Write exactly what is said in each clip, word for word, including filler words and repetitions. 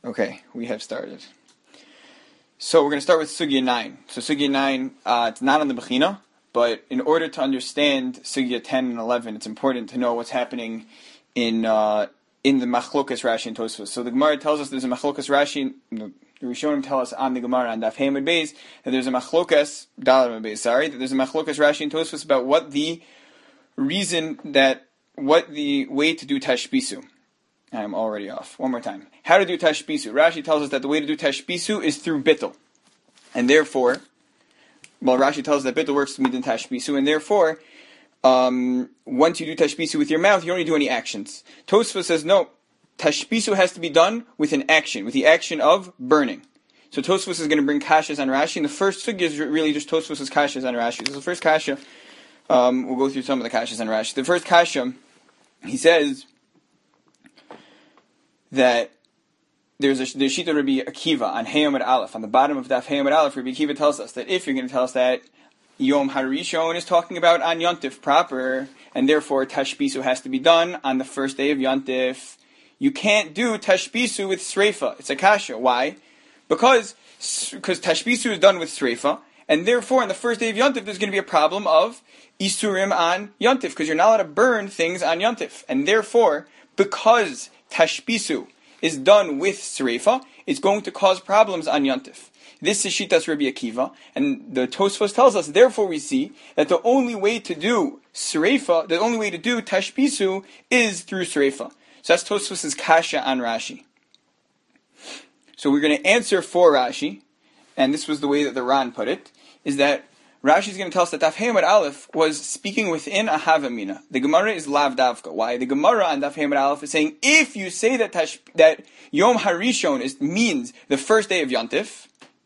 Okay, we have started. So we're going to start with Sugya nine. So Sugya nine, uh, it's not on the Bechina, but in order to understand Sugya ten and eleven, it's important to know what's happening in uh, in the Machlokas Rashi and Tosfos. So the Gemara tells us there's a Machlokas Rashi, the Rishonim tell us on the Gemara on Daf Hey Amud Beis that there's a Machlokas, Daled Amud Beis, sorry, that there's a Machlokas Rashi and Tosfos about what the reason that, what the way to do Tashbisu. I'm already off. One more time. How to do Tashbisu. Rashi tells us that the way to do Tashbisu is through Bittul. And therefore, well, Rashi tells us that Bittul works with Tashbisu, and therefore, um, once you do Tashbisu with your mouth, you don't need to do any actions. Tosfos says, no, Tashbisu has to be done with an action, with the action of burning. So Tosfos is going to bring kashas on Rashi, and the first sugya is really just Tosfos' kashas on Rashi. This is the first kasha. Um, we'll go through some of the kashas on Rashi. The first kasha, he says that there's a there's Shita Rabbi Akiva on Hey Amud Aleph, on the bottom of Daf Hey Amud Aleph. Rabbi Akiva tells us that if you're going to tell us that Yom HaRishon is talking about on Yontif proper, and therefore Tashbisu has to be done on the first day of Yontif, you can't do Tashbisu with Sreifa. It's a kasha. Why? Because because Tashbisu is done with Sreifa, and therefore on the first day of Yontif there's going to be a problem of Isurim on Yontif, because you're not allowed to burn things on Yontif. And therefore, because Tashbisu is done with Sreifa, it's going to cause problems on Yontif. This is Shitas Rabbi Akiva, and the Tosfos tells us, therefore we see that the only way to do Sreifa, the only way to do Tashbisu is through Sreifa. So that's Tosfos' kasha on Rashi. So we're going to answer for Rashi, and this was the way that the Ran put it, is that Rashi is going to tell us that Daf Hey Amud Aleph was speaking within a Havamina. The Gemara is Lav Davka. Why? The Gemara on Daf Hey Amud Aleph is saying, if you say that tash, that Yom HaRishon is, means the first day of Yontif,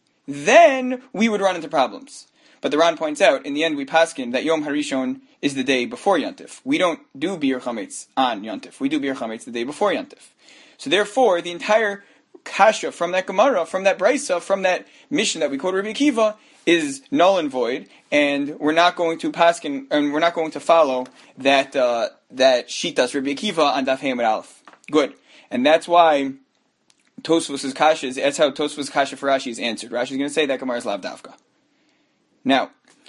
then we would run into problems. But the Ran points out, in the end we paskin that Yom HaRishon is the day before Yontif. We don't do Bir Chametz on Yontif. We do Bir Chametz the day before Yontif. So therefore, the entire kasha from that Gemara, from that Brisa, from that mission that we quote Rabbi Akiva, is null and void, and we're not going to paskin, and we're not going to follow that uh, that shitas Rabbi Akiva on Daf Hey Amud Aleph. Good, and that's why Tosfos' kasha is. That's how Tosfos' kasha for Rashi is answered. Rashi is going to say that Gemara is lav davka. Now,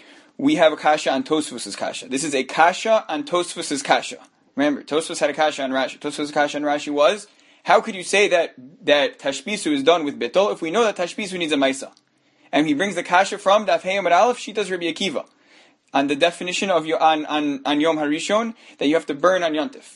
we have a kasha on Tosfos' kasha. This is a kasha on Tosfos' kasha. Remember, Tosfos had a kasha on Rashi. Tosfos' kasha on Rashi was, how could you say that that Tashbisu is done with Bittul if we know that Tashbisu needs a Maisa? And he brings the kasha from Daf Hey Amud Aleph, Shitas Rabbi Akiva, on the definition of on, on, on Yom HaRishon, that you have to burn on Yontif.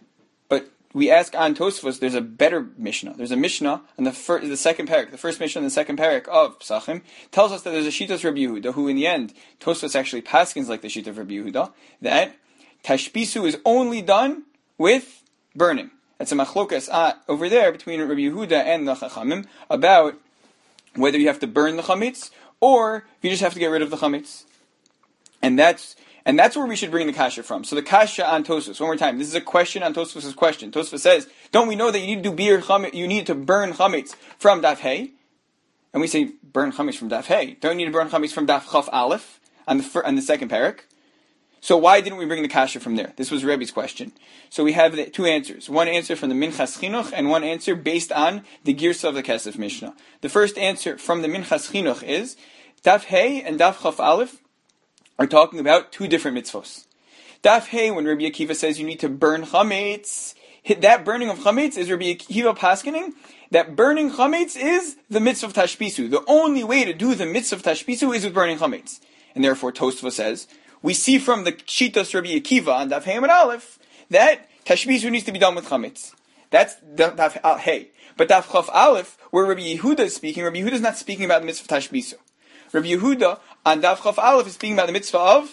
But we ask on Tosfos, there's a better Mishnah. There's a Mishnah on the, fir- the second parak, the first Mishnah in the second parak of Psachim, tells us that there's a Shitas Rabbi Yehuda, who in the end, Tosfos actually paskins like the Shitas Rabbi Yehuda, that Tashbisu is only done with burning. That's a machlokas uh, over there between Rabbi Yehuda and the Chachamim about whether you have to burn the chametz or if you just have to get rid of the chametz, and that's and that's where we should bring the kasha from. So the kasha on Tosfos, one more time. This is a question on Tosfos' question. Tosfos says, "Don't we know that you need to do bir chametz? You need to burn chametz from Daf Hey?" And we say, "Burn chametz from Daf Hey. Don't you need to burn chametz from Daf Chaf Aleph on the fir- on the second parak?" So why didn't we bring the kasha from there? This was Rebbe's question. So we have the two answers. One answer from the Minchas Chinuch and one answer based on the Girsa of the Kesef Mishnah. The first answer from the Minchas Chinuch is Daf Hey and Daf Chaf Aleph are talking about two different mitzvos. Daf Hey, when Rabbi Akiva says you need to burn chametz, that burning of chametz is Rabbi Akiva paskening. That burning chametz is the mitzvah of Tashbisu. The only way to do the mitzvah of Tashbisu is with burning chametz. And therefore Tosfos says, we see from the Shitas Rabbi Akiva on Daf Hey Amud Aleph that Tashbisu needs to be done with chametz. That's Daf Hey. But Daf Chaf Aleph, where Rabbi Yehuda is speaking, Rabbi Yehuda is not speaking about the mitzvah of Tashbisu. Rabbi Yehuda on Daf Chaf Aleph is speaking about the mitzvah of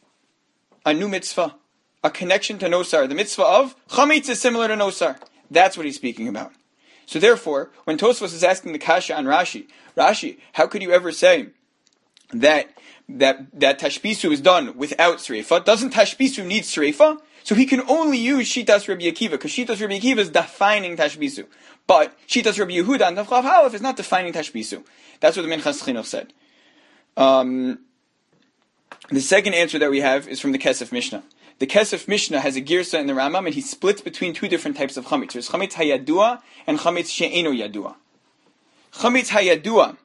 a new mitzvah, a connection to Nosar. The mitzvah of chametz is similar to Nosar. That's what he's speaking about. So therefore, when Tosfos is asking the kasha on Rashi, Rashi, how could you ever say that that that Tashbisu is done without Sreifa? Doesn't Tashbisu need Sreifa? So he can only use Shitas Rabbi Akiva, because Shitas Rabbi Akiva is defining Tashbisu. But Shitas Rabbi Yehuda and Daf Chaf Aleph is not defining Tashbisu. That's what the Minchas Chinuch said. Um, the second answer that we have is from the Kesef Mishnah. The Kesef Mishnah has a girsa in the Rambam, and he splits between two different types of chametz. There's chametz hayadua and chametz she'eno yadua. chametz hayadua.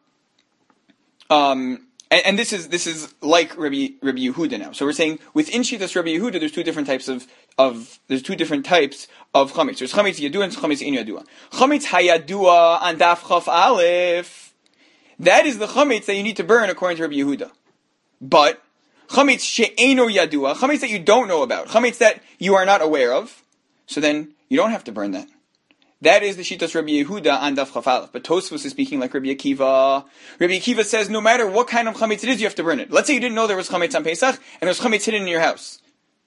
Um, and, and this is this is like Rabbi Rabbi Yehuda now. So we're saying within Shitas Rabbi Yehuda, there's two different types of of there's two different types of chametz. There's chametz yadua and chametz ein yadua. Chametz hayadua on daf chaf aleph. That is the chametz that you need to burn according to Rabbi Yehuda. But chametz she'eino yadua, chametz that you don't know about, chametz that you are not aware of, so then you don't have to burn that. That is the Shitas Rabbi Yehuda on Daf Chaf Aleph. But Tosfos is speaking like Rabbi Akiva. Rabbi Akiva says no matter what kind of chametz it is, you have to burn it. Let's say you didn't know there was chametz on Pesach, and there was chametz hidden in your house.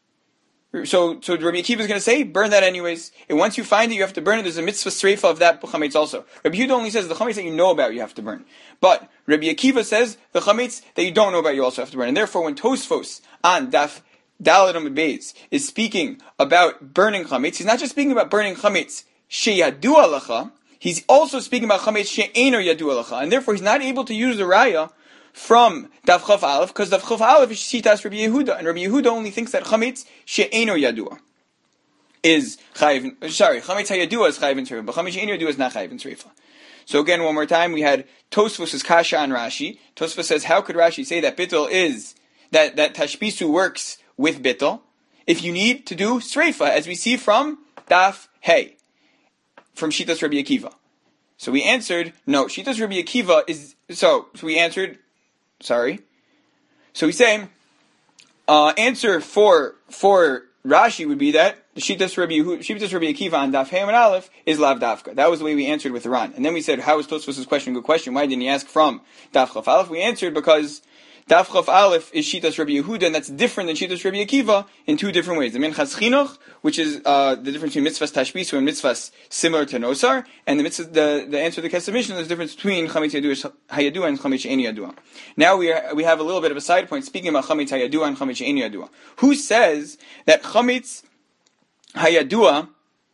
So, so Rabbi Akiva is going to say, burn that anyways. And once you find it, you have to burn it. There's a mitzvah streifa of that chametz also. Rabbi Yehuda only says the chametz that you know about, you have to burn. But Rabbi Akiva says the chametz that you don't know about, you also have to burn. And therefore, when Tosfos on Daf Daled Amud Beis is speaking about burning chametz, he's not just speaking about burning chametz sheyadu alacha, he's also speaking about chametz she'eino yadu alacha, and therefore he's not able to use the raya from Daf Chaf Aleph, because Daf Chaf Aleph is Shitas Rabbi Yehuda, and Rabbi Yehuda only thinks that chametz she'eino yadua is chayiv. Sorry, chametz hayadua is chayiv in treifa, but chametz she'eino yadua is not chayiv in treifa. So again, one more time, we had Tosfos' kasha on Rashi. Tosfos says, how could Rashi say that bittul is that that tashbisu works with bittul if you need to do streifa, as we see from Daf Hey, from Shitas Rabbi Akiva? So we answered, no, Shitas Rabbi Akiva is, so, so we answered, sorry. So we say, uh, answer for, for Rashi would be that the Shitas Rabbi, Shitas Rabbi Akiva on Daf Hey and Aleph is Lav Dafka. That was the way we answered with Ran. And then we said, how is Tosfos' question a good question? Why didn't he ask from Daf Chaf Aleph? We answered because Daf Chaf Aleph is Shitas Rabbi Yehuda, and that's different than Shitas Rabbi Akiva in two different ways. The Minchas Chinuch, which is uh, the difference between mitzvahs tashbisu and mitzvahs similar to nosar, and the mitzvah, the, the answer to the Kesef Mishnah, there's a difference between chametz hayadua and chametz she'eino yadua. Now we are, we have a little bit of a side point speaking about chametz hayadua and chametz she'eino yadua. Who says that chametz hayadua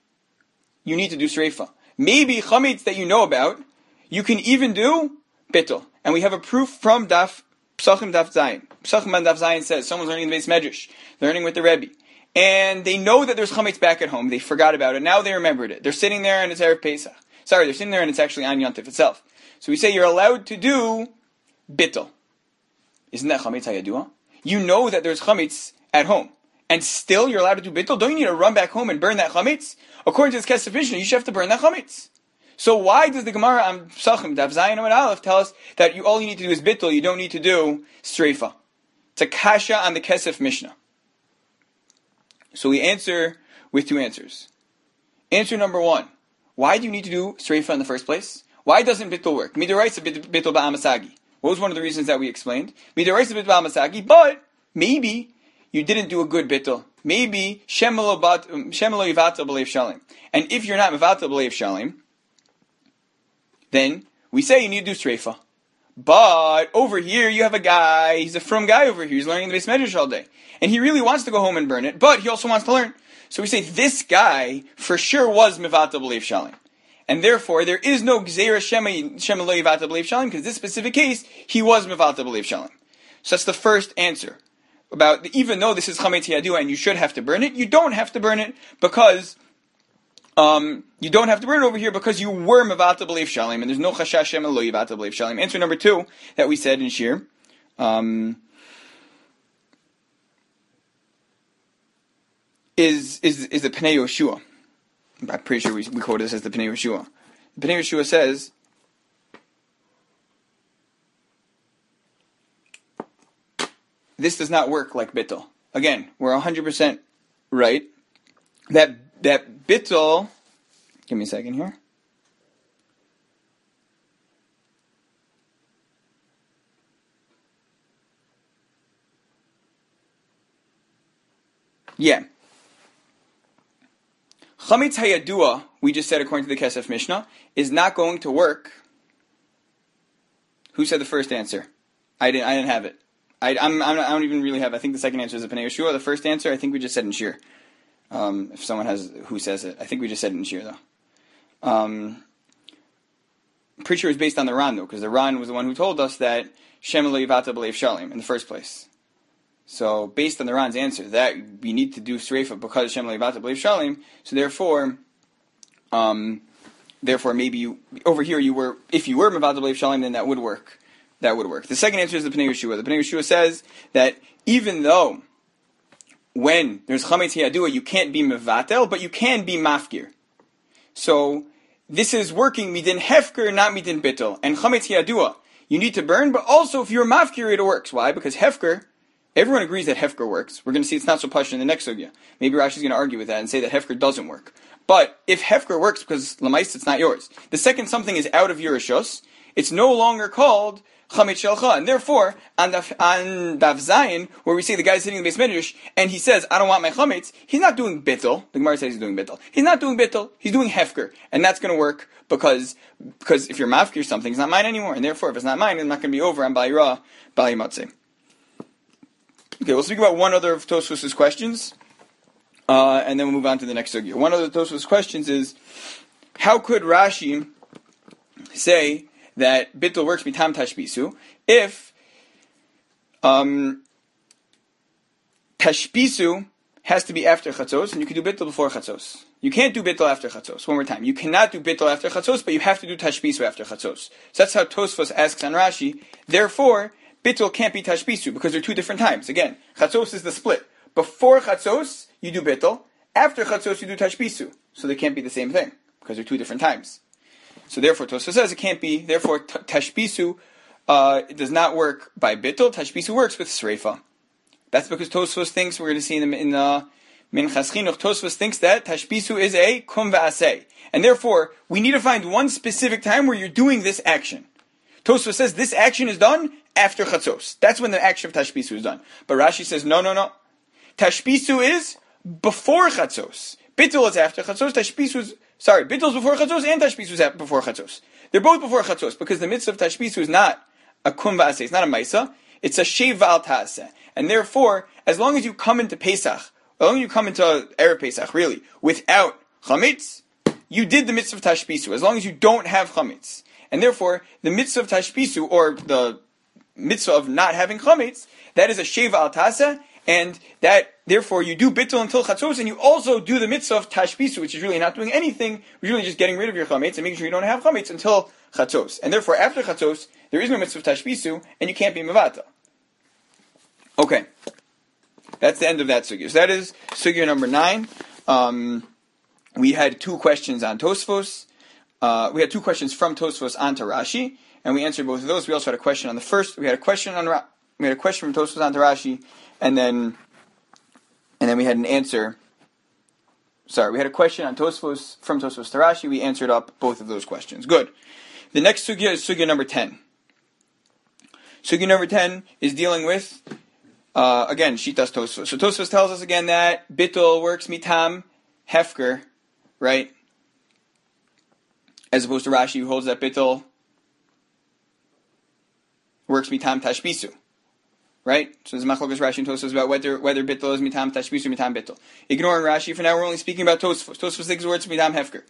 you need to do sreifa? Maybe chametz that you know about you can even do bittul, and we have a proof from Daf Psachim Daf Zayin. Psachim Daf Zayin says someone's learning the Beis Medrash, learning with the Rebbe, and they know that there's chametz back at home. They forgot about it. Now they remembered it. They're sitting there and it's Erev Pesach. Sorry, they're sitting there and it's actually on Yontif itself. So we say you're allowed to do bittul. Isn't that chametz hayadua? You know that there's chametz at home, and still you're allowed to do bittul. Don't you need to run back home and burn that chametz? According to this Kesef Mishnah, you should have to burn that chametz. So why does the Gemara on Psachim Daf Zayin Amud Aleph tell us that you all you need to do is bittul, you don't need to do streifa? It's a kasha on the Kesef Mishnah. So we answer with two answers. Answer number one: why do you need to do streifa in the first place? Why doesn't bittul work? Midaraisa bittul ba'amasagi. What was one of the reasons that we explained? Midaraisa bittul ba'amasagi, but maybe you didn't do a good bittul. Maybe shemelo yivata b'leiv shalim. And if you're not mivata b'leiv shalim, then we say you need to do streifa. But over here, you have a guy, he's a frum guy over here, he's learning the Beis Medrash all day. And he really wants to go home and burn it, but he also wants to learn. So we say this guy for sure was mivata b'leiv shalim. And therefore, there is no gzeira shema lo yivata b'leiv shalim, because this specific case, he was mivata b'leiv shalim. So that's the first answer. About, even though this is chametz hayadua and you should have to burn it, you don't have to burn it because Um, you don't have to burn it over here because you were mevata b'leiv shalim, and there's no chashash shema lo yivata b'leiv shalim. Answer number two that we said in Shir, um, is is is the Pnei Yoshua. I'm pretty sure we, we quoted this as the Pnei Yoshua. The Pnei Yoshua says, this does not work like bittul. Again, we're one hundred percent right that that bittul, give me a second here. Yeah. Chametz hayadua, we just said according to the Kesef Mishnah, is not going to work. Who said the first answer? I didn't. I didn't have it. I, I'm, I'm, I don't even really have. I think the second answer is the Pnei Yoshua. The first answer, I think we just said in Shir. Um, if someone has who says it, I think we just said it in Shir though. Um, I'm pretty sure it was based on the Ran though, because the Ran was the one who told us that Shem lo yivata b'leiv shalim in the first place. So based on the Ran's answer, that we need to do streifa because Shem lo yivata b'leiv shalim. So therefore, um, therefore maybe you, over here you were, if you were Mavadal B'Lev Shalim, then that would work. That would work. The second answer is the Pnei Yeshua. The Pnei Yeshua says that even though when there's Chametz Yadua, you can't be Mevatel, but you can be Mafkir. So, this is working midin hefker, not midin bittel. And chametz yadua, you need to burn, but also if you're mafkir, it works. Why? Because hefker, everyone agrees that hefker works. We're going to see it's not so pashut in the next sugya. Maybe Rashi's going to argue with that and say that hefker doesn't work. But if hefker works, because lamais, it's not yours. The second something is out of your rishos, it's no longer called chametz shelcha, and therefore on daf, on daf Zayin, where we see the guy sitting in the base medrash and he says, "I don't want my chametz," he's not doing bittel. The Gemara says he's doing bittel. He's not doing bittel. He's doing hefker, and that's going to work because because if you're mafkir something, it's not mine anymore, and therefore if it's not mine, it's not going to be over on Ba'ira Bali Matzeh. Okay, we'll speak about one other of Tosfos' questions, uh, and then we'll move on to the next sugya. One of the Tosfos' questions is, how could Rashi say that bittul works mitam tashbisu if um, tashbisu has to be after chatzos, and you can do bittul before chatzos. You can't do bittul after chatzos. One more time. You cannot do bittul after chatzos, but you have to do tashbisu after chatzos. So that's how Tosfos asks on Rashi. Therefore, bittul can't be tashbisu because they're two different times. Again, chatzos is the split. Before chatzos, you do bittul. After chatzos, you do tashbisu. So they can't be the same thing because they're two different times. So therefore, Tosfos says it can't be. Therefore, t- tashbisu uh, it does not work by bittul. Tashbisu works with sreifa. That's because Tosfos thinks, we're going to see in the in the Minchas Chinuch, Tosfos thinks that tashbisu is a kum va'aseh, and therefore we need to find one specific time where you're doing this action. Tosfos says this action is done after chatzos. That's when the action of tashbisu is done. But Rashi says no, no, no. Tashbisu is before chatzos. Bittul is after chatzos. Tashbisu is Sorry, bittul is before chatzos and tashbisu is before chatzos. They're both before chatzos because the mitzvah of tashbisu is not a kum va'aseh, it's not a maisa, it's a shev v'al ta'aseh. And therefore, as long as you come into Pesach, as long as you come into Erev Pesach, really, without chametz, you did the mitzvah of tashbisu, as long as you don't have chametz. And therefore, the mitzvah of tashbisu, or the mitzvah of not having chametz, that is a shev v'al ta'aseh, and that, therefore, you do bittul until chatzos, and you also do the mitzvah of tashbisu, which is really not doing anything, really just getting rid of your chametz and making sure you don't have chametz until chatzos. And therefore, after chatzos, there is no mitzvah of tashbisu, and you can't be mevata. Okay. That's the end of that sugya. So that is sugya number nine. Um, we had two questions on Tosfos. Uh, we had two questions from Tosfos onto Rashi, and we answered both of those. We also had a question on the first. We had a question on Ra- we had a question from Tosfos onto Rashi, and then and then we had an answer. Sorry, we had a question on Tosfos from Tosfos to Rashi. We answered up both of those questions. Good. The next sugya is sugya number ten. Sugya number ten is dealing with uh, again Shitas Tosfos. So Tosfos tells us again that bittul works mitam hefker, right? As opposed to Rashi, who holds that bittul works mitam tashbisu. Right? So there's machlokas Rashi and Tosfos about whether whether bittul is mitam tashbisu or mitam bittul. Ignoring Rashi, for now we're only speaking about Tosfos. Tosfos thinks the word's mitam hefker.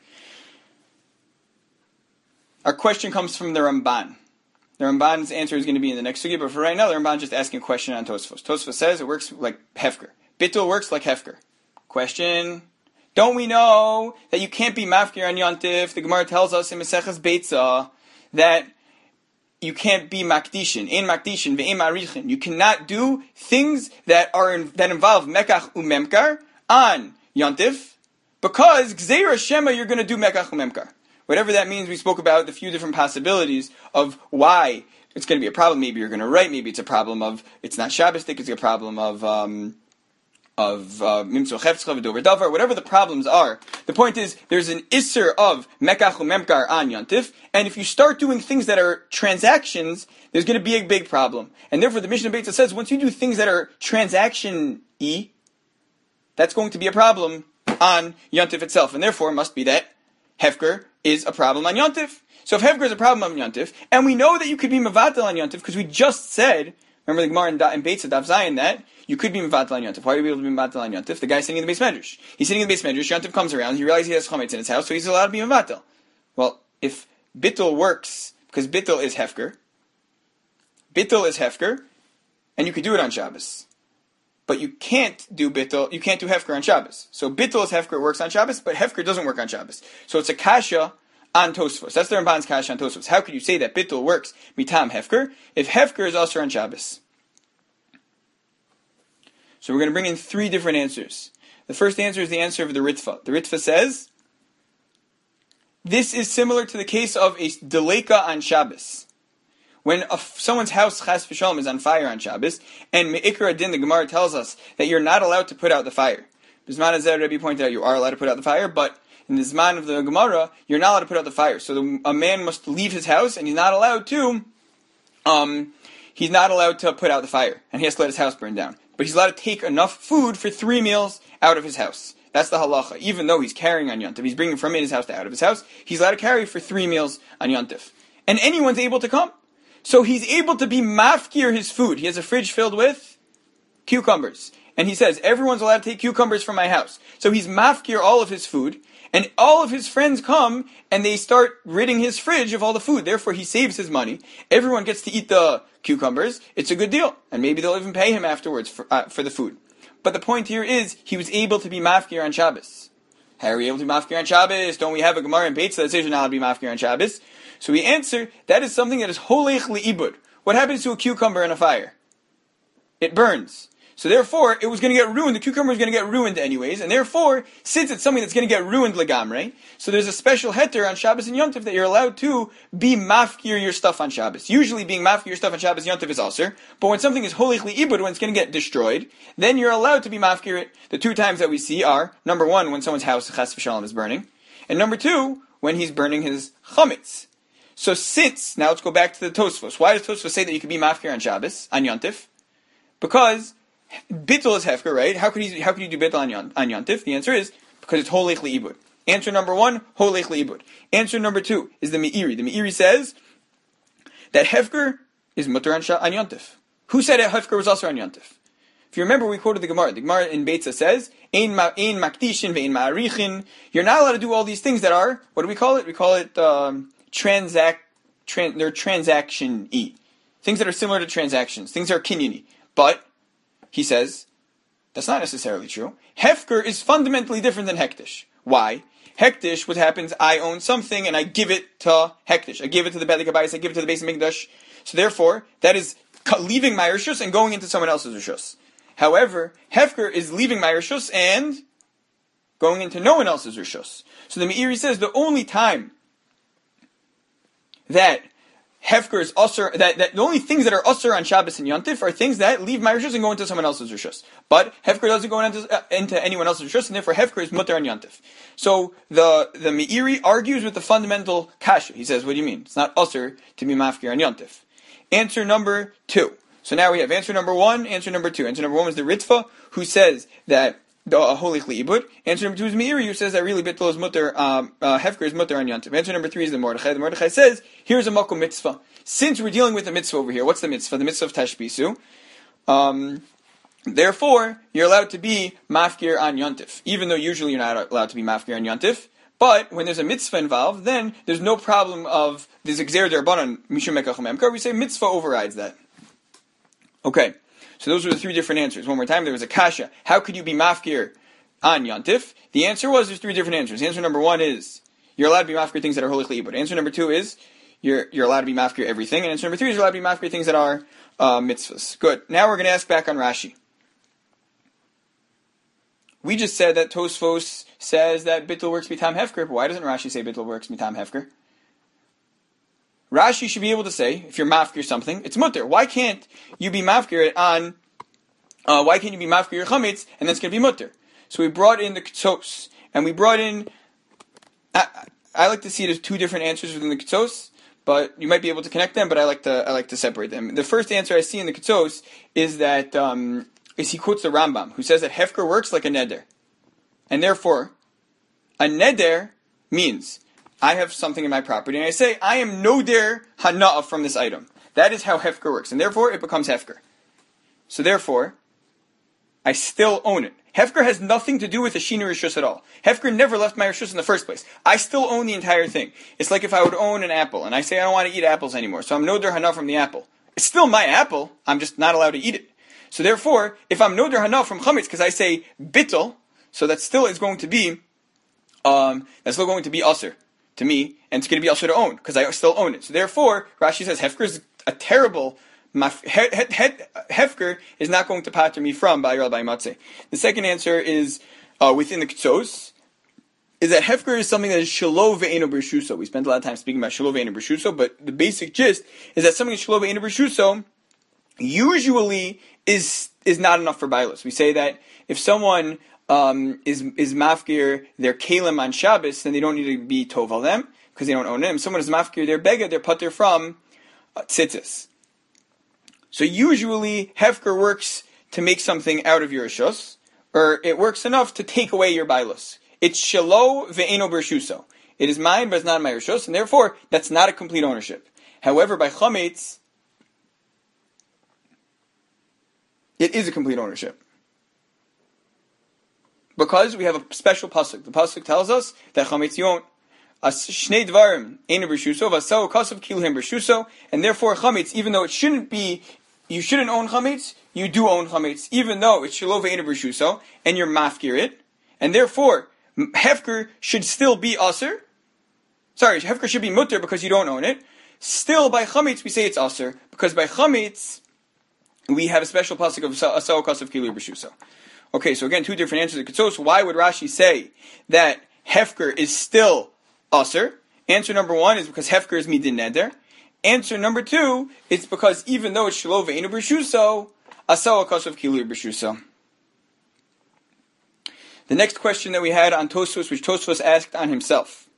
Our question comes from the Ramban. The Ramban's answer is going to be in the next sugya, but for right now, the Ramban's just asking a question on Tosfos. Tosfos says it works like hefker. Bittul works like hefker. Question: don't we know that you can't be mafkir on Yontif? The Gemara tells us in Maseches Beitzah that you can't be makdishin, in makdishin, ve'im arichin. You cannot do things that are in, that involve mekach umemkar on Yontif, because gzeira shema you're going to do mekach umemkar. Whatever that means, we spoke about the few different possibilities of why it's going to be a problem. Maybe you're going to write. Maybe it's a problem of it's not Shabbosdik. It's a problem of um, of mimtzo cheftzcha v'dover davar. Whatever the problems are, the point is there's an isser of mekach umemkar on Yontif, and if you start doing things that are transactions, there's going to be a big problem. And therefore, the Mishnah Beitzah says once you do things that are transaction-y, that's going to be a problem on Yontif itself, and therefore it must be that hefker is a problem on Yontif. So if hefker is a problem on Yontif, and we know that you could be mevatel on Yontif, because we just said, remember the Gemara in, da- in Beitzah Daf Zayin, that you could be mevatel on Yontif. Why are you able to be mevatel on Yontif? The guy's sitting in the base medrash. He's sitting in the base medrash, Yontif comes around, he realizes he has chametz in his house, so he's allowed to be mevatel. Well, if bittul works, because bittul is hefker, bittul is hefker, and you could do it on Shabbos. But you can't do bittul, you can't do hefker on Shabbos. So bittul is hefker, it works on Shabbos, but hefker doesn't work on Shabbos. So it's a kasha on Tosfos. That's the Ramban's kasha on Tosfos. How could you say that bittul works mitam hefker if hefker is also on Shabbos? So we're going to bring in three different answers. The first answer is the answer of the Ritva. The Ritva says, this is similar to the case of a deleka on Shabbos. When a, someone's house, chas v'shalom, is on fire on Shabbos, and Me'ikra Din, the Gemara tells us that you're not allowed to put out the fire. Bisman Azeh, Rebbe pointed out you are allowed to put out the fire, but in the Zman of the Gemara, you're not allowed to put out the fire. So the, a man must leave his house, and he's not allowed to, um, he's not allowed to put out the fire, and he has to let his house burn down. But he's allowed to take enough food for three meals out of his house. That's the halacha. Even though he's carrying on Yontif, he's bringing from in his house to out of his house, he's allowed to carry for three meals on Yontif. And anyone's able to come. So he's able to be mafkir his food. He has a fridge filled with cucumbers. And he says, everyone's allowed to take cucumbers from my house. So he's mafkir all of his food. And all of his friends come and they start ridding his fridge of all the food. Therefore, he saves his money. Everyone gets to eat the cucumbers. It's a good deal. And maybe they'll even pay him afterwards for, uh, for the food. But the point here is, he was able to be mafkir on Shabbos. How are we able to be mafkir on Shabbos? Don't we have a Gemara in Beitza that says you're not allowed to be mafkir on Shabbos? So we answer, that is something that is holech li'ibud. What happens to a cucumber in a fire? It burns. So therefore, it was going to get ruined. The cucumber is going to get ruined anyways. And therefore, since it's something that's going to get ruined legamre, so there's a special heter on Shabbos and Yontif that you're allowed to be mafkir your stuff on Shabbos. Usually being mafkir your stuff on Shabbos and Yontif is aser. But when something is holech li'ibud, when it's going to get destroyed, then you're allowed to be mafkir it. The two times that we see are, number one, when someone's house, chas v'shalom, is burning. And number two, when he's burning his chametz. So since, now let's go back to the Tosfos. Why does Tosfos say that you can be mafkir on Shabbos, on Yontif? Because bittul is hefker, right? How could you, how could you do bittul on, yon, on Yontif? The answer is, because it's holech li'ibud. Answer number one, holech li'ibud. Answer number two is the Me'iri. The Me'iri says that hefker is mutter on, on Yontif. Who said that hefker was also on Yontif? If you remember, we quoted the Gemara. The Gemara in Beitza says, Ein makdishin ve'ein ma'arichin. You're not allowed to do all these things that are, what do we call it? We call it, um, transact, tran, they're transaction-y. Things that are similar to transactions. Things that are kinyan-y. But, he says, that's not necessarily true. Hefker is fundamentally different than hektish. Why? Hektish, what happens, I own something and I give it to hektish. I give it to the Bedek HaBayis, I give it to the Beis HaMikdash. So therefore, that is leaving my rishus and going into someone else's rishus. However, Hefker is leaving my rishus and going into no one else's rishus. So the Me'iri says the only time that Hefker is usher, that, that the only things that are usher on Shabbos and Yontif are things that leave my rishus and go into someone else's rishus. But Hefker doesn't go into, uh, into anyone else's rishus, and therefore Hefker is mutter on Yontif. So the, the Me'iri argues with the fundamental kasha. He says, what do you mean? It's not usher to be mafkir on Yontif. Answer number two. So now we have answer number one, answer number two. Answer number one was the Ritva, who says that the holech li'ibud. Answer number two is Meiri, who says that really bittul is mutter, um, uh, hefker is mutter on Yontif. Answer number three is the Mordechai. The Mordechai says, here's a makom mitzvah. Since we're dealing with a mitzvah over here, what's the mitzvah? The mitzvah of tashbisu. Um, therefore, you're allowed to be mafkir on Yontif. Even though usually you're not allowed to be mafkir on Yontif. But when there's a mitzvah involved, then there's no problem of this exer derbanan mishum mekach memkar. We say mitzvah overrides that. Okay. So those were the three different answers. One more time, there was a kasha. How could you be mafkir on Yontif? The answer was, there's three different answers. Answer number one is, you're allowed to be mafkir things that are holech li'ibud. Answer number two is, you're you're allowed to be mafkir everything. And answer number three is, you're allowed to be mafkir things that are uh, mitzvahs. Good. Now we're going to ask back on Rashi. We just said that Tosfos says that bittul works mitam hefker, but why doesn't Rashi say bittul works mitam hefker? Rashi should be able to say, if you're mafkir something, it's mutter. Why can't you be mafkir on, uh, why can't you be mafkir your chametz, and that's going to be mutter? So we brought in the ketzos, and we brought in, I, I like to see it as two different answers within the ketzos, but you might be able to connect them, but I like to, I like to separate them. The first answer I see in the ketzos is that, um, is he quotes the Rambam, who says that hefker works like a neder. And therefore, a neder means, I have something in my property, and I say, I am noder hana'ah from this item. That is how hefker works, and therefore it becomes hefker. So therefore, I still own it. Hefker has nothing to do with the Shina Rishus at all. Hefker never left my Rishus in the first place. I still own the entire thing. It's like if I would own an apple, and I say I don't want to eat apples anymore, so I'm noder hana'ah from the apple. It's still my apple, I'm just not allowed to eat it. So therefore, if I'm noder hana'ah from chametz, because I say bittul, so that still is going to be, um, that's still going to be aser to me, and it's going to be also to own, because I still own it. So therefore, Rashi says Hefker is a terrible, maf- he- he- he- Hefker is not going to pater me from Ba'ir by Matzeh. The second answer is, uh, within the Ketzos, is that Hefker is something that is Shelo ve'eno b'Reshuso. We spent a lot of time speaking about Shelo ve'eno b'Reshuso, but the basic gist is that something that's Shelo ve'eno b'Reshuso usually is is not enough for Bailos. We say that if someone um, is is mafkir their kalim on Shabbos, then they don't need to be toval them because they don't own them. If someone is mafkir their bega, they're putter from uh, tzitzis. So usually Hefker works to make something out of your rishus, or it works enough to take away your Bailos. It's Shelo ve'eno b'Reshuso. It is mine, but it's not my rishus, and therefore that's not a complete ownership. However, by chametz, it is a complete ownership. Because we have a special pasuk. The pasuk tells us that chametz yont shnei dvarim einu b'Reshuso v'asau kasav kilhem b'Reshuso, and therefore chametz, even though it shouldn't be, you shouldn't own chametz, you do own chametz, even though it's shelo ve'enu b'Reshuso, and you're mafkir it, and therefore Hefker should still be aser. Sorry, Hefker should be mutter because you don't own it. Still, by chametz we say it's aser because by chametz we have a special pasuk of asau kasav kilhem b'Reshuso. Okay, so again, two different answers. So why would Rashi say that Hefker is still aser? Answer number one is because Hefker is midin neder. Answer number two is because even though it's shelo ve'enu b'Reshuso, asau kasav kilhem b'Reshuso. The next question that we had on Tosfos, which Tosfos asked on himself,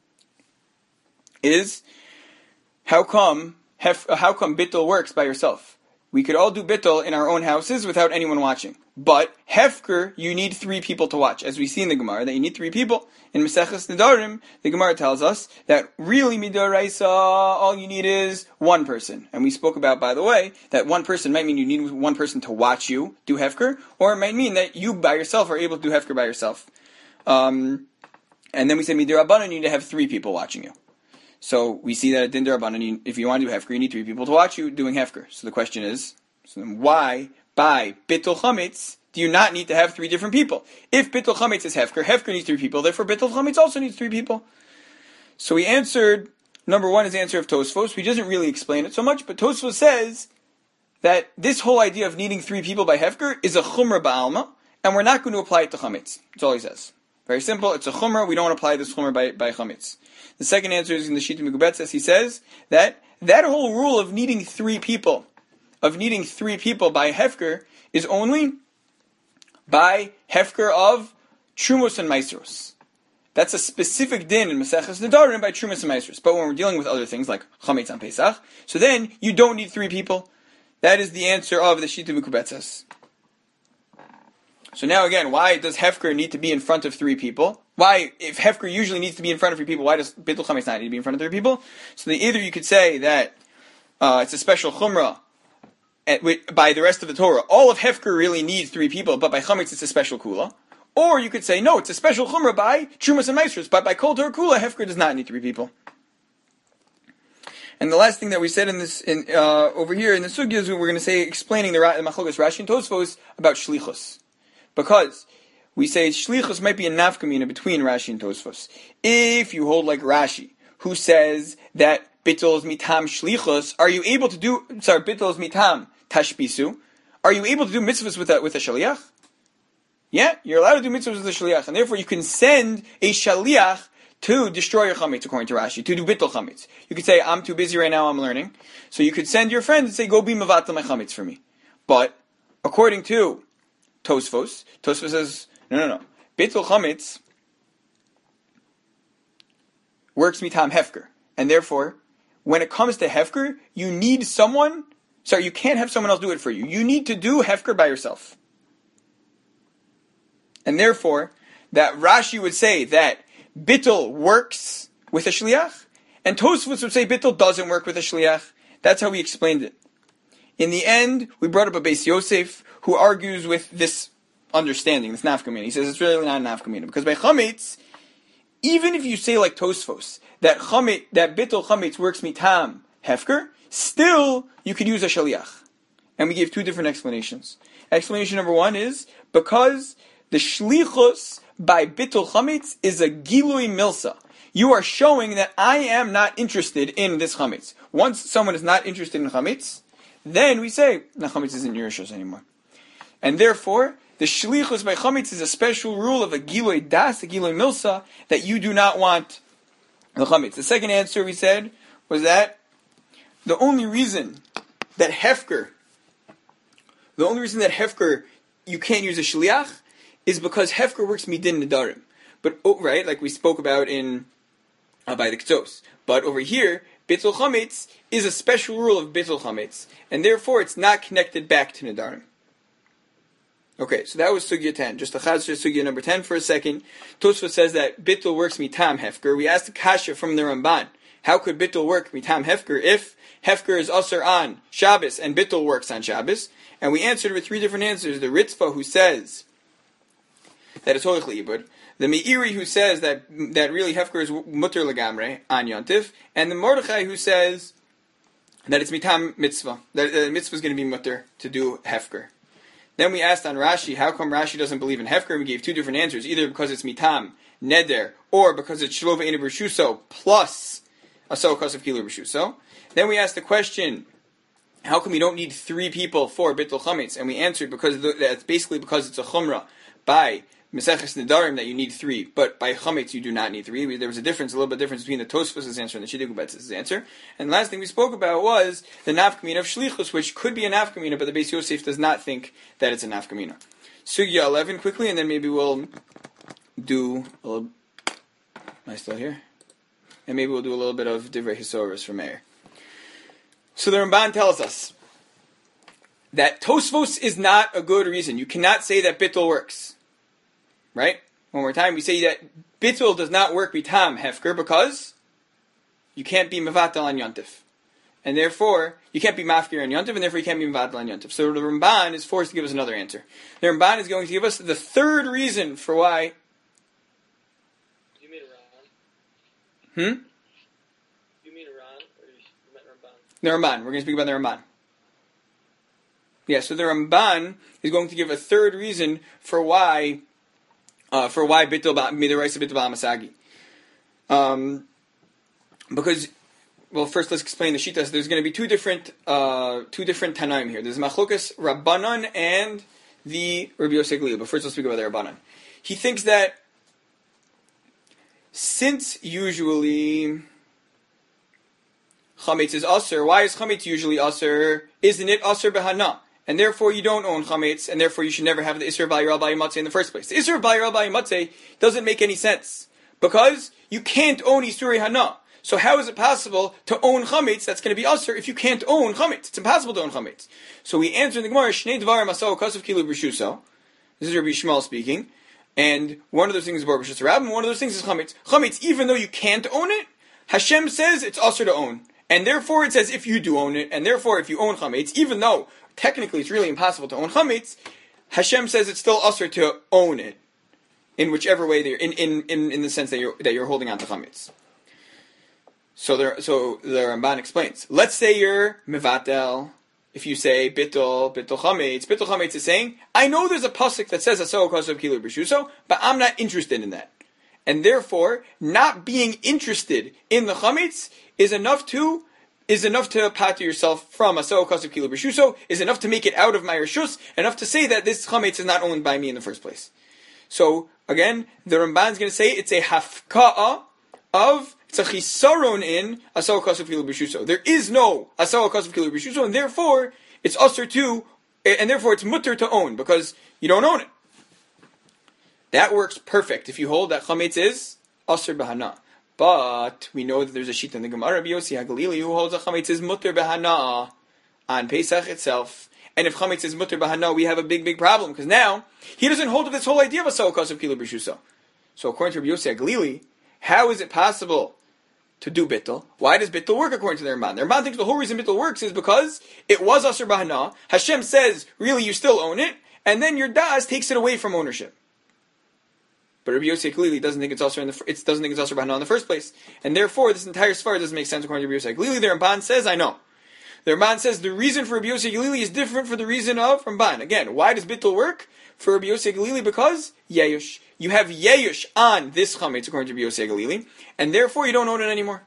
is how come hef, how come bittul works by yourself? We could all do bittul in our own houses without anyone watching. But Hefker, you need three people to watch. As we see in the Gemara, that you need three people. In Maseches Nedarim, the Gemara tells us that really midoraisa, all you need is one person. And we spoke about, by the way, that one person might mean you need one person to watch you do Hefker, or it might mean that you by yourself are able to do Hefker by yourself. Um, and then we said midorabanan, you need to have three people watching you. So we see that at Din Darabanan, if you want to do Hefker, you need three people to watch you doing Hefker. So the question is, so then why by Bittul Chametz do you not need to have three different people? If Bittul Chametz is Hefker, Hefker needs three people, therefore Bittul Chametz also needs three people. So we answered, number one is the answer of Tosfos. He doesn't really explain it so much, but Tosfos says that this whole idea of needing three people by Hefker is a Chumrah Ba'alma, and we're not going to apply it to Chametz. That's all he says. Very simple, it's a Chumrah, we don't apply this Chumrah by, by Chametz. The second answer is in the Shita Mekubetzes. He says that that whole rule of needing three people, of needing three people by Hefker, is only by Hefker of Trumos and Maisros. That's a specific din in Maseches Nedarim by Trumos and Maisros. But when we're dealing with other things like Chametz on Pesach, so then you don't need three people. That is the answer of the Shita Mekubetzes. So now again, why does Hefker need to be in front of three people? Why, if Hefker usually needs to be in front of three people, why does Bittul Chametz not need to be in front of three people? So then either you could say that uh, it's a special Chumrah at, with, by the rest of the Torah. All of Hefker really needs three people, but by Chametz it's a special Kula. Or you could say, no, it's a special Chumrah by Trumas and Maestros, but by Kol Torah Kula, Hefker does not need three people. And the last thing that we said in this, in, uh, over here in the Sugya is we're going to say, explaining the, the Machlokas Rashi and Tosfos about Shlichus. Because we say Shlichus might be a nafkamina between Rashi and Tosfos. If you hold like Rashi, who says that Bittul is mitam Shlichus, are you able to do, sorry, Bittul is mitam Tashbisu, are you able to do mitzvahs with a, with a Shaliach? Yeah, you're allowed to do mitzvahs with a Shaliach, and therefore you can send a Shaliach to destroy your chametz, according to Rashi, to do bittul chametz. You could say, I'm too busy right now, I'm learning. So you could send your friend and say, go be mavatal my chametz for me. But, according to Tosfos, Tosfos says, no, no, no. Bittul chametz works mitam hefker. And therefore, when it comes to hefker, you need someone, sorry, you can't have someone else do it for you. You need to do hefker by yourself. And therefore, that Rashi would say that Bittul works with a shliach, and Tosfos would say Bittul doesn't work with a shliach. That's how we explained it. In the end, we brought up a Beis Yosef who argues with this understanding, this nafkamina. He says it's really not a nafkamina, because by chametz, even if you say like Tosfos that chametz, that Bittul chametz works mitam hefker, still you could use a shliach. And we gave two different explanations. Explanation number one is because the shlichus by Bittul Chametz is a Gilui Milsa. you are showing that I am not interested in this chametz. Once someone is not interested in chametz, then we say, the chametz isn't your rishus anymore. And therefore, the shlichus by chametz is a special rule of a giloi das, a giloi milsa, that you do not want the chametz. The second answer we said was that the only reason that hefker, the only reason that hefker, you can't use a shliach, is because hefker works midin nedarim. But, oh, right, like we spoke about in, uh, by the Ktos. But over here, bittul chametz is a special rule of bittul chametz, and therefore it's not connected back to nedarim. Okay, so that was Sugya ten. Just a chazir Sugya number ten for a second. Tosfos says that bittul works mitam hefker. We asked the kasha from the Ramban, how could bittul work mitam hefker if hefker is usher on Shabbos and bittul works on Shabbos? And we answered with three different answers. The Ritzvah, who says that it's hoich liibud, the Meiri, who says that that really hefker is mutter legamre on Yontif, and the Mordechai, who says that it's mitam mitzvah, that the mitzvah is going to be mutter to do hefker. Then we asked on Rashi, how come Rashi doesn't believe in hefker? We gave two different answers, either because it's mitam, neder, or because it's shlova ina b'rshuso plus a sokas of kilu b'rshuso. Then we asked the question, how come you don't need three people for bittul chametz? And we answered because that's basically because it's a chumrah by Meseches Nedarim that you need three, but by chametz you do not need three. There was a difference, a little bit difference between the Tosfos' answer and the Shidduch Betz's answer. And the last thing we spoke about was the nafkamina of shlichus, which could be a nafkamina, but the Beis Yosef does not think that it's a nafkamina. Sugya eleven quickly, and then maybe we'll do a little. Am I still here? And maybe we'll do a little bit of Divrei Hisoros from Meir. So the Ramban tells us that Tosfos is not a good reason. You cannot say that bittul works. Right? One more time, we say that bittul does not work bitam hefker because you can't be mevatel on yontif. And therefore, you can't be mafkir on yontif, and therefore you can't be mevatel on yontif. So the Ramban is forced to give us another answer. The Ramban is going to give us the third reason for why... You mean Iran? Hmm? You mean Iran, or you meant Ramban? The Ramban. We're going to speak about the Ramban. Yeah, so the Ramban is going to give a third reason for why... Uh, for why bittul midaraisa bittul b'amasagi, um, because well, first let's explain the shitas. There's going to be two different uh, two different tanaim here. There's machlokas Rabbanan and the Rabbi Yosef Glili. But first let's speak about the Rabbanan. He thinks that since usually chametz is aser, why is chametz usually aser? Isn't it aser behana? And therefore you don't own chametz, and therefore you should never have the Isser B'Yral B'Yimatzeh in the first place. The Isser B'Yral B'Yimatzeh doesn't make any sense, because you can't own Isurei Hana. So how is it possible to own chametz that's going to be Asr if you can't own chametz? It's impossible to own chametz. So we answer in the Gemara, Shnei Dvarim Asau Kasav Kilu B'Rshuso. This is Rabbi Shmuel speaking, and one of those things is Bar B'Shus Rab, and one of those things is chametz. Chametz, even though you can't own it, Hashem says it's Asr to own. And therefore it says if you do own it, and therefore if you own chametz, even though technically it's really impossible to own chametz, Hashem says it's still usher to own it, in whichever way they're in, in, in, in the sense that you're that you're holding on to chametz. So there, so the Ramban explains. Let's say you're mevatel. If you say bittul bittul chametz, bittul chametz is saying, I know there's a pasuk that says aso kosav kilu b'rshuso, but I'm not interested in that, and therefore not being interested in the chametz is enough to. is enough to pater yourself from Asau Kasav Kilu B'Rshuso, is enough to make it out of my Rishus, enough to say that this chametz is not owned by me in the first place. So, again, the Ramban is going to say it's a hafka'a of, it's a chisaron in Asau Kasav Kilu B'Rshuso. There is no Asau Kasav Kilu B'Rshuso, and therefore, it's usher to, and therefore it's mutter to own, because you don't own it. That works perfect if you hold that chametz is usher b'hana. But we know that there's a sheet in the Gemara, Rabbi Yossi HaGalili, who holds a chametz is mutter b'hana on Pesach itself. And if chametz is mutter b'hana, we have a big, big problem, because now he doesn't hold to this whole idea of a sokas of kilu b'rshuso. So according to Rabbi Yossi HaGalili, how is it possible to do bittul? Why does bittul work according to the Ramban? The Ramban thinks the whole reason bittul works is because it was asur b'hana. Hashem says, really, you still own it, and then your das takes it away from ownership. But Rabbi Yossi clearly doesn't think it's also in the it doesn't think it's also b'hana in the first place, and therefore this entire svara doesn't make sense according to Rabbi Yossi. Clearly, the Ramban says, I know. The Ramban says the reason for Rabbi Yossi Galili is different from the reason of Ramban. Again, why does bittul work? for Rabbi Yossi Galili because Yeyush. You have Yeyush on this chametz according to Rabbi Yossi Galili, and therefore you don't own it anymore.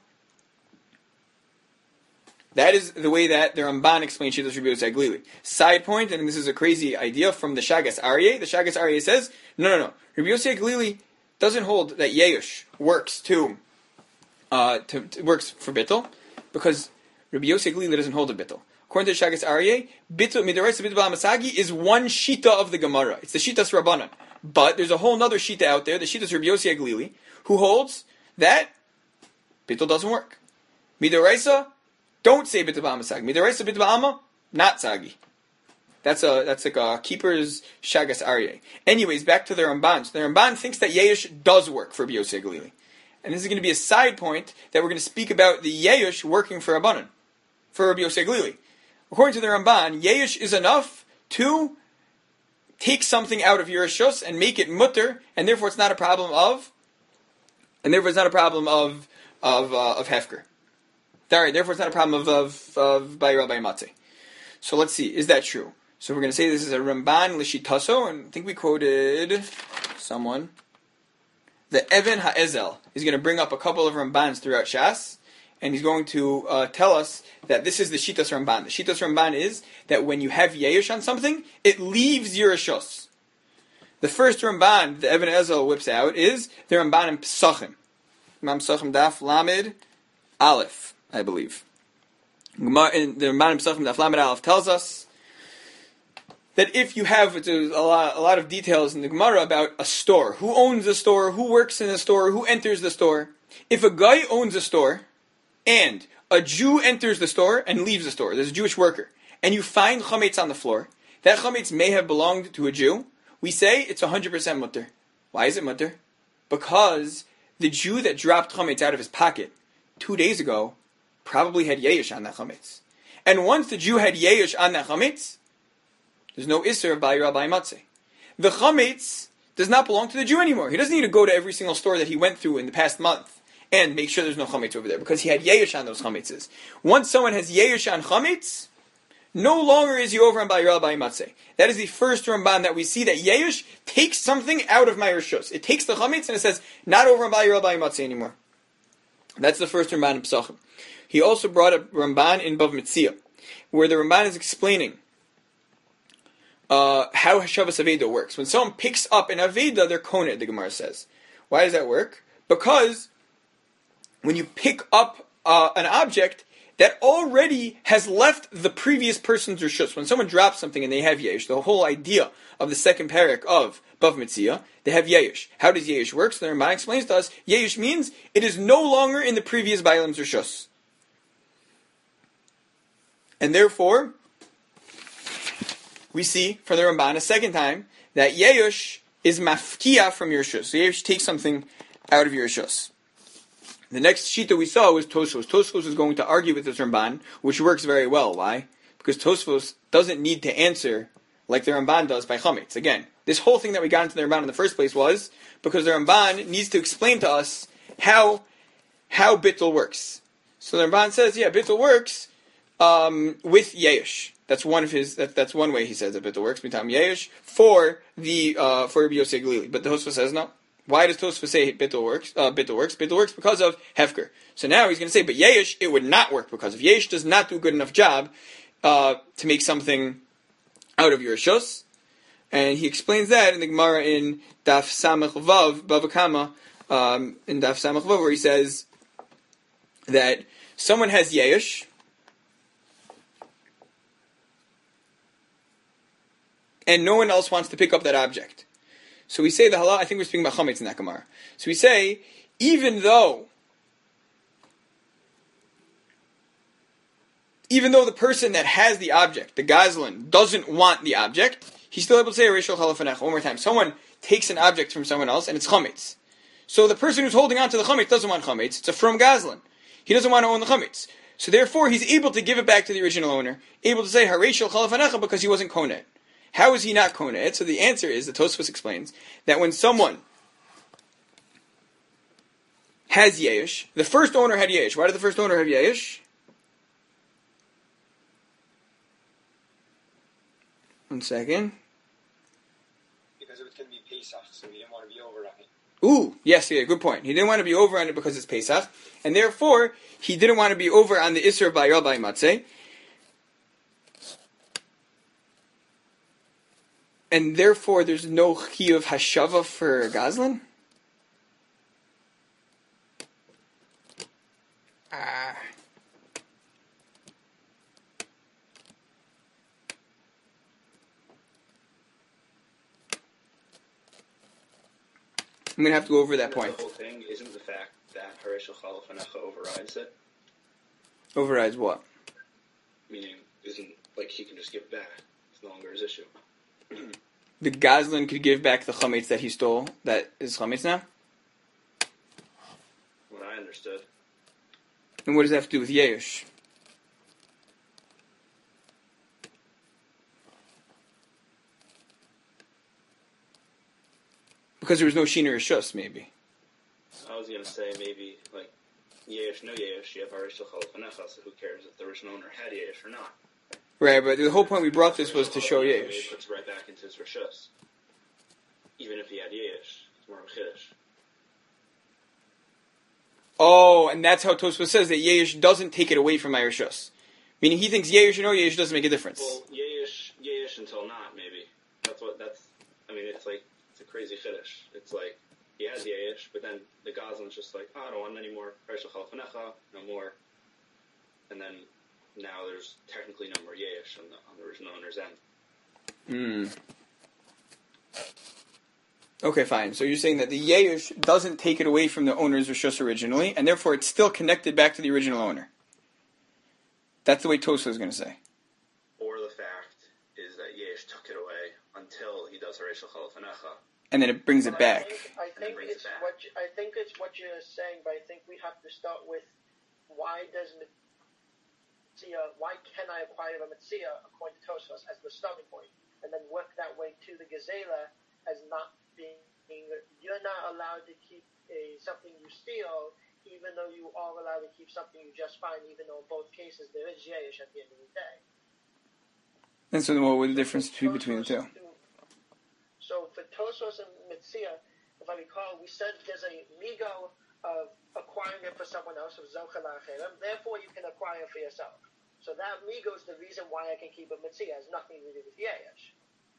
That is the way that the Ramban explains Shittas Rabbi Yossi Galili. Side point, and this is a crazy idea from the Shagas Aryeh. The Shagas Aryeh says, no, no, no. Rabbi Yossi Galili doesn't hold that Yeyush works to, uh, to, to works for Bittul, because Rabbi Yossi Galili doesn't hold a Bittul. According to the Shagas Aryeh, Bittul Midoraisa Bittul B'Amasagi is one Shita of the Gemara. It's the Shitas Rabbanan. But there's a whole other Shita out there, the Shitas Rabbi Yossi Galili, who holds that Bittul doesn't work. Midoraisa, don't say Bittul B'Amasagi. Midoraisa Bittul B'Ama, not Sagi. That's a that's like a keeper's Shagas Aryeh. Anyways, back to the Ramban. So the Ramban thinks that Yeyush does work for Rabbi Yossi Galili. And this is going to be a side point that we're going to speak about the Yeyush working for Rabbanan, for Rabbi Yossi Galili. According to the Ramban, Yeyush is enough to take something out of your Rishus and make it mutter, and therefore it's not a problem of, and therefore it's not a problem of of uh, of Hefker. Sorry, therefore it's not a problem of of of Bayral Bayamatze. So let's see, is that true? So we're going to say this is a Ramban Lishitaso, and I think we quoted someone. The Evan Ha'ezel is going to bring up a couple of Rambans throughout Shas, and he's going to uh, tell us that this is the Shitas Ramban. The Shitas Ramban is that when you have Yeyush on something, it leaves your Rishos. The first Ramban the Evan Ha'ezel whips out is the Ramban in Pesachim. Imam Pesachim Daf Lamed Aleph, I believe. The Ramban in Pesachim Daf Lamed Aleph tells us that if you have, there's a lot, a lot of details in the Gemara about a store. Who owns the store? Who works in the store? Who enters the store? If a guy owns a store, and a Jew enters the store and leaves the store, there's a Jewish worker, and you find chametz on the floor, that chametz may have belonged to a Jew, we say it's one hundred percent mutter. Why is it mutter? Because the Jew that dropped chametz out of his pocket two days ago probably had Yeyush on that chametz. And once the Jew had Yeyush on that chametz, there's no Isser of Bayra Bayamatze. The chametz does not belong to the Jew anymore. He doesn't need to go to every single store that he went through in the past month and make sure there's no chametz over there, because he had Yeyush on those chametzes. Once someone has Yeyush on chametz, no longer is he over on Bayra Bayamatze. That is the first Ramban that we see, that Yeyush takes something out of my Rishus. It takes the chametz and it says, not over on Bayra Bayamatze anymore. That's the first Ramban in Pesachim. He also brought up Ramban in Bav Metzia, where the Ramban is explaining Uh, how Hashavas Aveda works. When someone picks up an Aveda, they're koned, the Gemara says. Why does that work? Because when you pick up uh, an object that already has left the previous person's Rishus, when someone drops something and they have Yesh, the whole idea of the second parak of Bav Metzia, they have Yesh. How does Yesh work? So the Ramban explains to us, Yesh means it is no longer in the previous Bailam's Rishus. And therefore, we see from the Ramban a second time that Yeyush is mafkia from your Rishus. So Yeyush takes something out of your Rishus. The next shita we saw was Tosfos. Tosfos is going to argue with this Ramban, which works very well. Why? Because Tosfos doesn't need to answer like the Ramban does by chametz. Again, this whole thing that we got into the Ramban in the first place was because the Ramban needs to explain to us how how Bittul works. So the Ramban says, yeah, Bittul works um, with Yeyush. That's one of his. That, that's one way he says that Bittul works. Mitam Yesh for the uh, for Rabbi Yossi Galili. But the Tosfos says no. Why does Tosfos say Bittul works? Uh, Bittul works. Bittul works because of Hefker. So now he's going to say, but Yesh it would not work because if Yesh does not do a good enough job uh, to make something out of your Rishus, and he explains that in the Gemara in Daf Samach Vav Bava Kama um, in Daf Samach Vav, where he says that someone has Yesh. And no one else wants to pick up that object. So we say the halal, I think we're speaking about chametz in that Gemara. So we say, even though, even though the person that has the object, the gazlan, doesn't want the object, he's still able to say, Rishal Chalafanech, one more time. Someone takes an object from someone else, and it's chametz. So the person who's holding on to the chametz doesn't want chametz. It's a from gazlan. He doesn't want to own the chametz. So therefore, he's able to give it back to the original owner, able to say, Harishal Chalafanech, because he wasn't koneh. How is he not koneh? So the answer is, the Tosfos explains, that when someone has Yesh, the first owner had Yesh. Why did the first owner have Yesh? One second. because it was going to be Pesach, so he didn't want to be over on it. Ooh, yes, yeah, good point. He didn't want to be over on it because it's Pesach, and therefore he didn't want to be over on the Isser of Bayal by Matzeh. And therefore there's no Chiyuv Hashava for Gazlan? Ah. I'm going to have to go over that point. The whole thing isn't the fact that Harish Chalafanecha overrides it. Overrides what? Meaning, isn't, like, he can just give it back. It's no longer his issue. The Gazlan could give back the chametz that he stole, that is chametz now? What I understood. And what does that have to do with Yeush? Because there was no Shina or Shus, maybe. I was going to say, maybe, like, Yesh, no Yesh, you have Harish Chalafanecha, so who cares if the original owner had Yesh or not? Right, but the whole point we brought this was to show Yesh. He puts it right back into his Rishus. Even if he had Yesh, it's more of a Chiddush. Oh, and that's how Tosfos says that Yesh doesn't take it away from Irishus. Meaning he thinks Yesh or no Yesh doesn't make a difference. Well, Yesh, Yesh until not, maybe. That's what, that's, I mean, it's like, it's a crazy Chiddush. It's like, he has Yesh, but then the Gazlan's just like, oh, I don't want any more. Harish Chalafanecha, no more. And then now there's technically no more Yesh on the, on the original owner's end. Hmm. Okay, fine. So you're saying that the Yesh doesn't take it away from the owner's Rishus originally, and therefore it's still connected back to the original owner. That's the way Tosfos is going to say. Or the fact is that Yesh took it away until he does Harish Chalafanecha. And then it brings it Well, back. I think, I think it's what you, I think it's what you're saying, but I think we have to start with why does Mitzia, why can I acquire a Mitzia according to Tosfos as the starting point, and then work that way to the Gezela as not being, you're not allowed to keep a, something you steal, even though you are allowed to keep something you just find, even though in both cases there is Yesh at the end of the day. And so then what would the difference be between the two? So for Tosfos and Mitzia, if I recall, we said there's a migo of acquiring it for someone else, of Zochel Acherem, therefore you can acquire it for yourself. So that migo is the reason why I can keep a Mitzia. It has nothing to do with Yesh.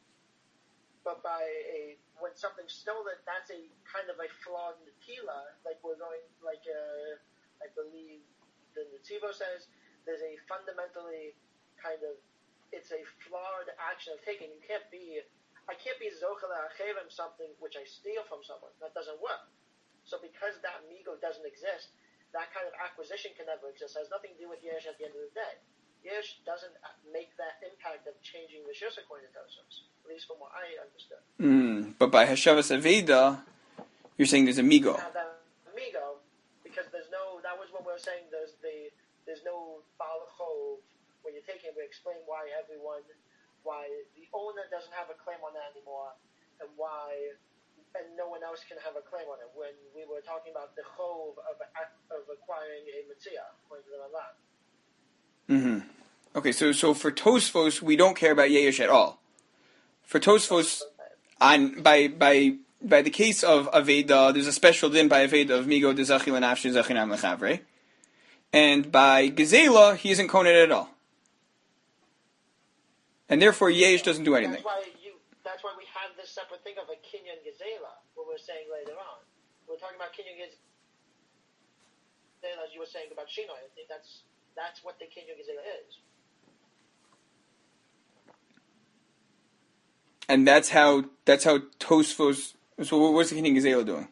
But by a, when something's stolen, that's a kind of a flawed Natila, like we're going, like uh, I believe the Netzivo says, there's a fundamentally kind of, it's a flawed action of taking. You can't be, I can't be Zochel Acherem something which I steal from someone. That doesn't work. So because that migo doesn't exist, that kind of acquisition can never exist. It has nothing to do with Yesh at the end of the day. Yesh doesn't make that impact of changing the Rishus according to Tosfos, at least from what I understood. Mm, but by Hashavas Aveda, you're saying there's a migo. Now that migo, because there's no, that was what we were saying, there's the, there's no balachov when you're taking it. We explain why everyone, why the owner doesn't have a claim on that anymore, and why, and no one else can have a claim on it. When we were talking about the chov of, of acquiring a mitzia, according to the Ramban. Mm-hmm. Okay, so so for Tosfos, we don't care about Yesh at all. For Tosfos, on by by by the case of Aveda, there's a special din by Aveda of Migo de Zachi L'Nafshi Zachinam L'Chavre, and by Gezela, he isn't koned at all, and therefore Yesh doesn't do anything. That's why you. That's why we have this separate thing of a Kinyan Gezela, what we're saying later on. We're talking about Kinyan Gezela, as you were saying about Shino. I think that's that's what the Kinyan Gezela is. And that's how that's how Tosfos. So what's the Kinyan Gezela doing?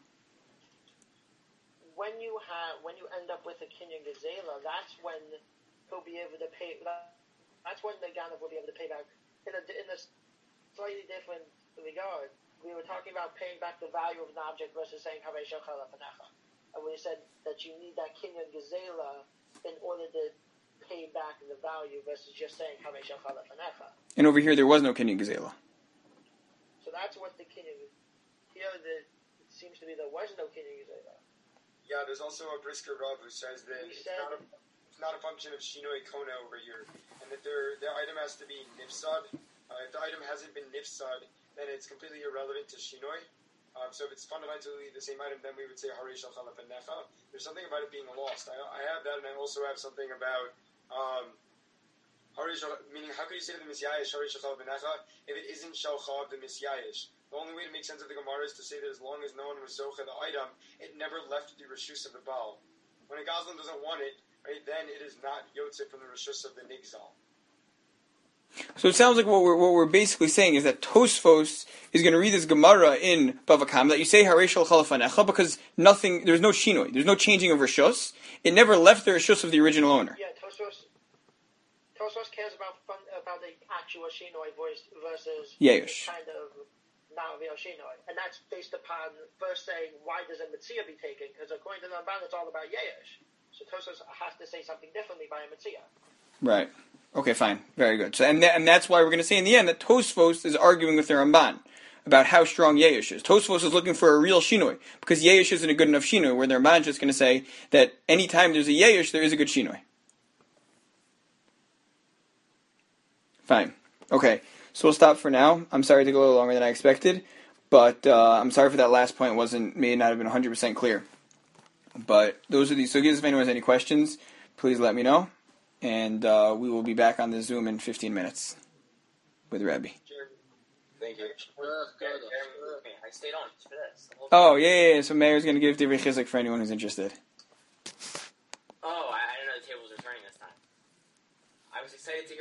When you have when you end up with a Kinyan Gezela, that's when he'll be able to pay. That's when the Ganav will be able to pay back in a in a slightly different regard. We were talking about paying back the value of an object versus saying Havei Shachal Afanecha, and we said that you need that Kinyan Gezela in order to pay back the value versus just saying Havei Shachal Afanecha. And over here, there was no Kinyan Gezela. So that's what the Kinyan. Here, the, it seems to be there was no Kinyan Gezela. Yeah, there's also a Brisker Rav who says that We it's said- not, a, it's not a function of Shinoi Kona over here, and that their, their item has to be Nifsad. Uh, if the item hasn't been Nifsad, then it's completely irrelevant to Shinoi. Um, so if it's fundamentally the same item, then we would say Harei Shel Chalaf Necha. There's something about it being lost. I, I have that, and I also have something about um, Harei Shel, meaning how could you say to the Misyayish Harei Shel Chalaf Necha if it isn't Shel Chav the Misyayish? The only way to make sense of the Gemara is to say that as long as no one was Zocha the item, it never left the Rishus of the Baal. When a Gazlan doesn't want it, right, then it is not Yotzei from the Rishus of the Nigzal. So it sounds like what we're what we're basically saying is that Tosfos is going to read this Gemara in Bava Kama that you say Harei Shel Chalaf Necha because nothing, there's no shinoi, there's no changing of rishus. It never left the rishus of the original owner. Yeah, Tosfos. Tosfos cares about fun, about the actual shinoi voice versus Yesh. kind of not real shinoi, and that's based upon first saying why does a mitzvah be taken? Because according to the Ramban, it's all about yesh. So Tosfos has to say something differently by a mitzvah. Right. Okay, fine. Very good. So, and, th- and that's why we're going to say in the end that Tosfos is arguing with the Ramban about how strong Yesh is. Tosfos is looking for a real Shinoi, because Yesh isn't a good enough Shinoi, where the Ramban is just going to say that anytime there's a Yesh, there is a good Shinoi. Fine. Okay, so we'll stop for now. I'm sorry it took a little longer than I expected, but uh, I'm sorry for that last point. It wasn't, may not have been one hundred percent clear. But those are the sugyas. If anyone has any questions, please let me know. And uh, we will be back on the Zoom in fifteen minutes with Rebbe. Thank you. I stayed on for this. Oh, yeah, yeah, yeah. So Meir's going to give Divrei Chizuk for anyone who's interested.